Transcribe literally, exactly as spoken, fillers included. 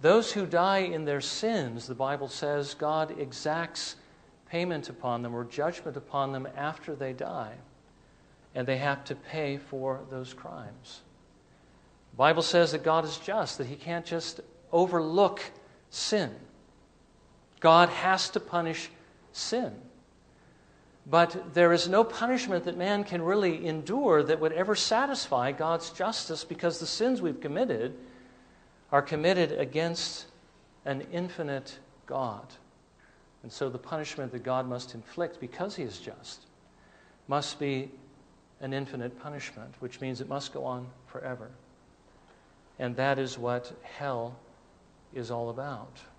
Those who die in their sins, the Bible says, God exacts payment upon them or judgment upon them after they die. And they have to pay for those crimes. The Bible says that God is just, that He can't just overlook sin. God has to punish sin. But there is no punishment that man can really endure that would ever satisfy God's justice, because the sins we've committed are committed against an infinite God. And so the punishment that God must inflict, because He is just, must be an infinite punishment, which means it must go on forever. And that is what hell is all about.